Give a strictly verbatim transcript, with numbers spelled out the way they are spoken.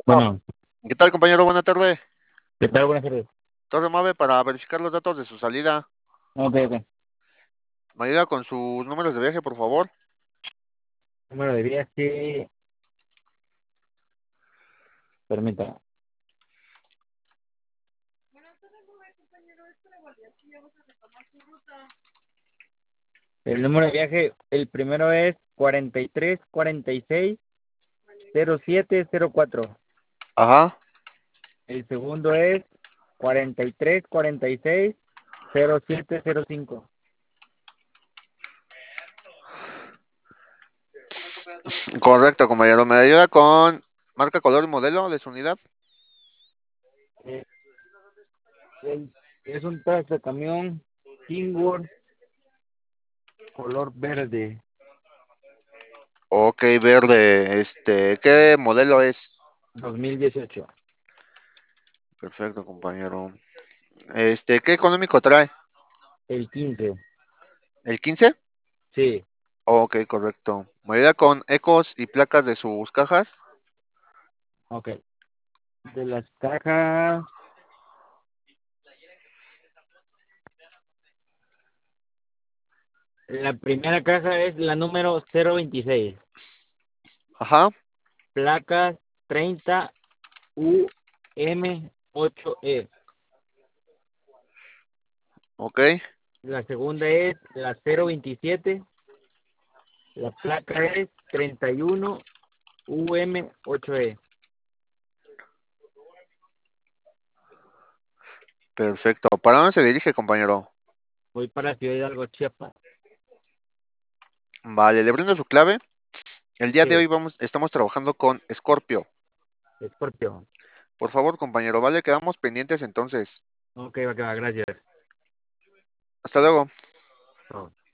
Bueno, ¿Qué tal, compañero? Buena tarde. ¿qué tal? Buenas tardes. Torre Mave para verificar los datos de su salida. Ok, ok. ¿Me ayuda con sus números de viaje, por favor? Número de viaje, permítame. El número de viaje, el primero es cuarenta y tres cuarenta y seis cero siete cero cuatro. Ajá. El segundo es cuarenta y tres cuarenta y seis cero siete cero cinco. Correcto, compañero. ¿Me ayuda con marca, color y modelo de su unidad? Eh, el- es un de camión Kingworth color verde, Ok, verde. Este, ¿qué modelo es? dos mil dieciocho. Perfecto, compañero. Este, ¿qué económico trae? El quince. ¿El quince? Sí, Ok, correcto. ¿Me ayuda con ecos y placas de sus cajas? ok. De las cajas, la primera caja es la número cero veintiséis. Ajá. Placas treinta U M ocho E. Ok. La segunda es la cero veintisiete. La placa es treinta y uno U M ocho E. Perfecto. ¿Para dónde se dirige, compañero? Voy para Ciudad Hidalgo, Chiapas. Vale, le brindo su clave. El día de Sí, hoy vamos, estamos trabajando con Scorpio. Escorpio. Por favor, compañero, vale, quedamos pendientes entonces. Ok, va, que va, gracias. Hasta luego. Chao.